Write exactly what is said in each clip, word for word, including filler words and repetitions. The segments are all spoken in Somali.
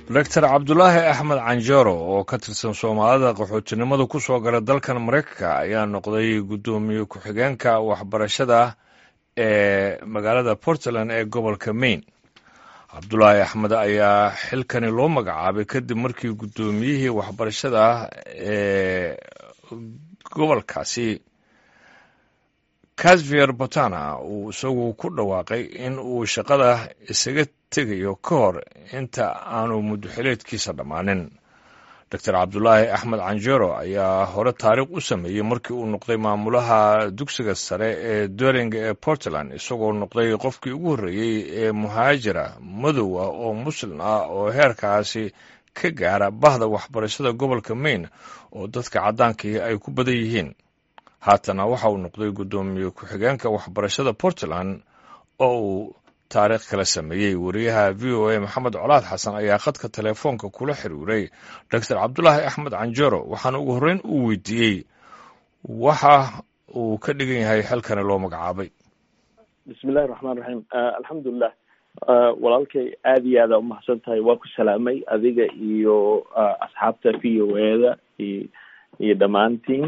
doctor cabdulaahi axmed canjero oo ka tirsan soomaalida qaxootinimada ku soo gala dalkan maraykanka ayaa noqday guddoomiye ku-xigeenka waxbarashada ee magaalada portland ee gobolka maine. cabdulaahi axmed ayaa xilkani loo magacaabay kadib markii guddoomiyihii waxbarashada ee gobolkaasi casvier botana uu isagu ku dhawaaqay in uu shaqada isaga tegayo ka hor inta aanu muddoxileedkiisa dhammaanin. doctor cabdulaahi axmed canjero ayaa hore taariikh u sameeyey markii uu noqday maamulaha dugsiga sare ee doring ee portland, isagoo noqday qofkii ugu horreeyey ee muhaajira madow ah oo muslim ah oo heerkaasi ka gaara bahda waxbarashada gobolka maine oo dadka caddaankii ay ku badan yihiin. haatana waxa uu noqday guddoomiye ku-xigeenka waxbarashada portland oo uu taariikh kala sameeyey. wariyaha v o a maxamed colaad xasan ayaa khadka telefoonka kula xiriiray doctor cabdulaahi axmed canjero waxaana ugu horreyn uu weydiiyey waxa uu ka dhigan yahay xilkani loo magacaabay. bismillahi raxmaan raxiim. alxamdulilah walaalkay aada iyo aada umahadsan tahay. waa ku salaamay adiga iyo asxaabta v o a-da iyo dhammaantiin.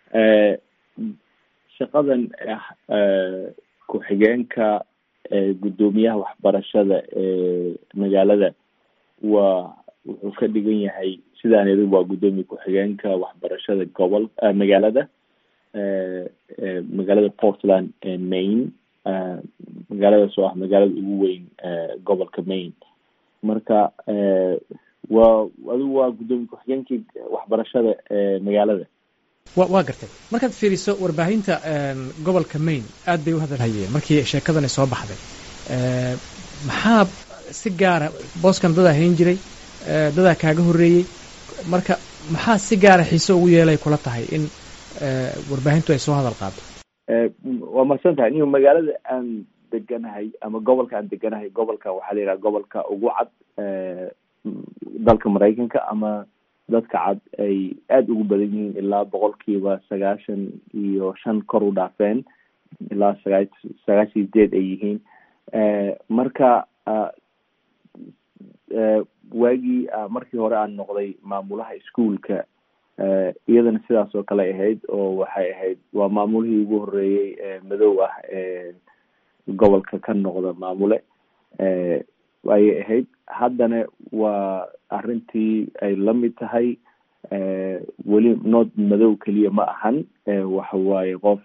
shaqadan ku-xigeenka guddoomiyaha waxbarashada ee magaalada waa wuxuu ka dhigan yahay sidaan iri waa guddoomiye ku-xigeenka waxbarashada gobol magaalada magaalada portland ee maine. magaaladaas oo ah magaalada ugu weyn gobolka maine. marka waa adigu waa guddoomiye ku-xigeenkii waxbarashada ee magaalada. wa waa gartay. markaad fiiriso warbaahinta gobolka maine aad bay u hadalhayeen markii sheekadani soo baxday. maxaa si gaara booskan dadaa hayn jiray, dadaa kaaga horreeyey, marka maxaa si gaara xiise ugu yeelay kula tahay in warbaahintu ay soo hadal qaado? waa mahadsan tahay. niyo magaalada aan deganahay ama gobolka aan deganahay, gobolka waxaa la yidhaha gobolka ugu cad dalka maraykanka, ama dadka cad ay aada ugu badan yihiin ilaa boqolkiiba sagaashan iyo shan kor u dhaafeen, ilaa sagaa sagaashan iyo sideed ay yihiin. marka waagii markii hore aan noqday maamulaha iskuolka iyadana sidaas oo kale ahayd, oo waxay ahayd waa maamulihii ugu horreeyey madow ah ee gobolka ka noqda maamule ayay ahayd. haddana waa arrintii ay la mid tahay. weli nood madow keliya ma ahan, waxa waaye qof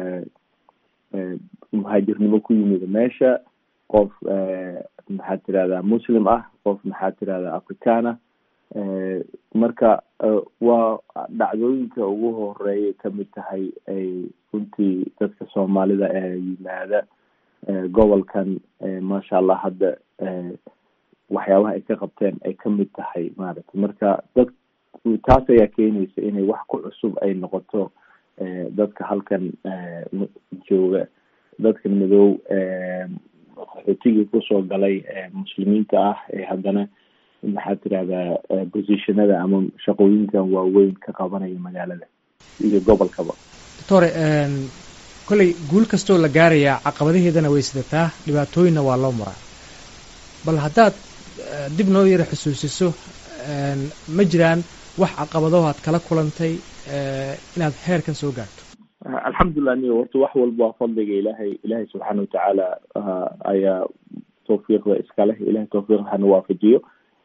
muhaajirnimo ku yimid meesha, qof maxaad tirahdaa muslim ah, qof maxaad tirahdaa afrikaan ah. marka waa dhacdooyinka ugu horeeyay kamid tahay ay runtii dadka soomaalida ee yimaada gobolkan maasha allah hadda waxyaabaha ay ka qabteen ay kamid tahay maaragtay. marka dad taas ayaa keenaysa inay wax ku cusub ay noqoto dadka halkan jooga, dadka madow qaxootigii kusoo galay muslimiinta ah ee haddana maxaad tirahdaa positionada ama shaqooyinkan waaweyn ka qabanaya magaalada iyo gobolkaba. doctore kolley guul kastoo la gaarayaa caqabadaheedana way sidataa, dhibaatooyinna waa loo maraa. bal haddaad dib noo yara xusuusiso, ma jiraan wax caqabadaho aad kala kulantay inaad heerkan soo gaarto? alxamdulilah. niyo horta wax walba waa fadliga ilaahay. ilaahay subxaana watacaala ayaa tawfiiqda iska leh. ilahay tawfiiq hana waafajiyo.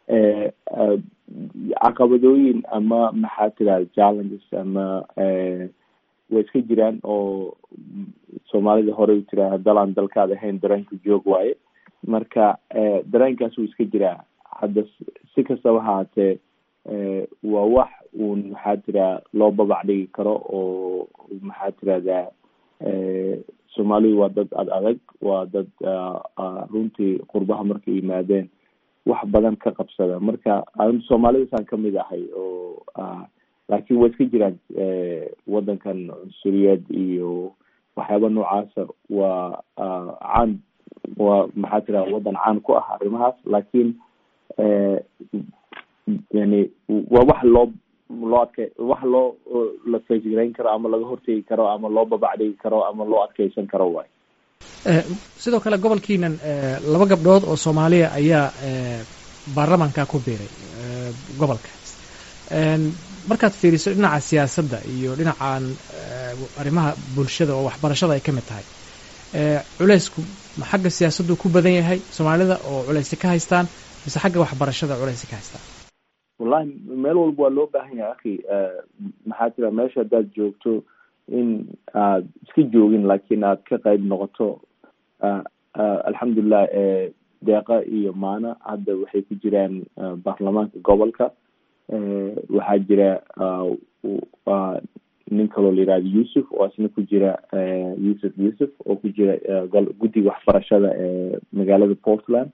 caqabadooyin ama maxaa tirahda challenges ama way iska jiraan, oo soomaalida horey u tiraha dalaan dalkaad ahayn dareenka joog waaye. marka dareenkaas wuu iska jiraa. hadda si kastaba haatee waa wax uun maxaa tiraa loo babac dhigi karo, oo maxaa tirahdaa soomaalidu waa dad ad adag, waa dad runtii qurbaha markay yimaadeen wax badan ka qabsada. marka soomaalidasaan kamid ahay, oo laakiin waa iska jiraan wadankan cunsuriyad iyo waxyaaba noocaasa. waa caan waa maxaa tirahda wadan caan ku ah arrimahaas, laakiin yani waa wax loo loo adke wax loo la feejigarayn karo ama laga hortegi karo ama loo babacdhigi karo ama loo adkeysan karo waay. sidoo kale gobolkiinan laba gabdhood oo Soomaaliya ayaa baarlamaankaa ku biiray gobolka markaad fiiriso dhinaca siyaasadda iyo dhinacan arrimaha bulshada oo waxbarashada ay ka mid tahay culaysku ma xagga siyaasaddu ku badan yahay soomaalida oo culaysi ka haystaan mise xagga waxbarashada culaysi ka haystaan? wallahi meel walba waa loo baahan yahay akhi. maxaa tira meesha haddaad joogto in aad iska joogin laakiin aad ka qayb noqoto. alxamdulilah deeqa iyo maana hadda waxay ku jiraan baarlamaanka gobolka. waxaa jira nin kaloo la yihahdo yusuf oo isna ku jira yusuf yusuf oo ku jira guddiga waxbarashada ee magaalada portland.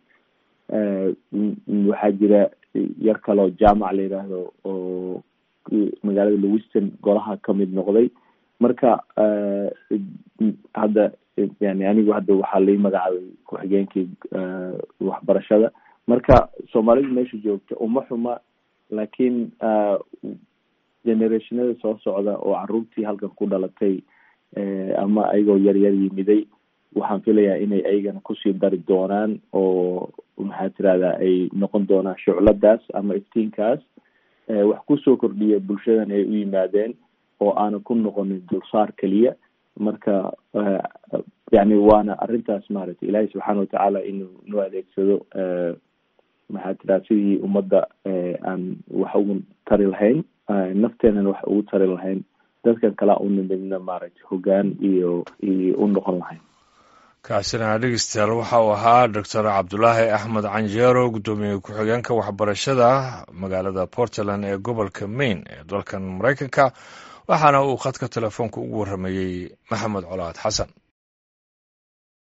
waxaa jira yar kaloo jaamac la yidhaahdo oo magaalada lewiston golaha kamid noqday. marka hadda yani anigu hadda waxaa lai magacaabay ku-xigeenkii waxbarashada. marka soomaalida meesha joogta uma xuma, laakiin generationada soo socda oo caruurtii halkan ku dhalatay ama ayagoo yaryar yimiday, waxaan filayaa inay ayagana kusii dari doonaan oo maxaa tirahdaa ay noqon doonaan shucladaas ama iftiinkaas wax kusoo kordhiya bulshadan ay u yimaadeen oo aanan ku noqonin dulsaar keliya. marka yani waana arrintaas maaragtay ilaahay subxaana watacaala inuu noo adeegsado maxaa tiraa sidii ummadda aan wax ugu tari lahayn, nafteenana wax ugu tari lahayn, dadkan kalaa u nimidna maaragtay hoggaan iyo iyo u noqon lahayn. kaasina dhegeystayaal waxa uu ahaa doctor cabdulaahi axmed canjeero, guddoomiye ku-xigeenka waxbarashada magaalada portland ee gobolka maine ee dalkan maraykanka, waxaana uu khadka telefoonka ugu warramayey maxamed colaad xasan.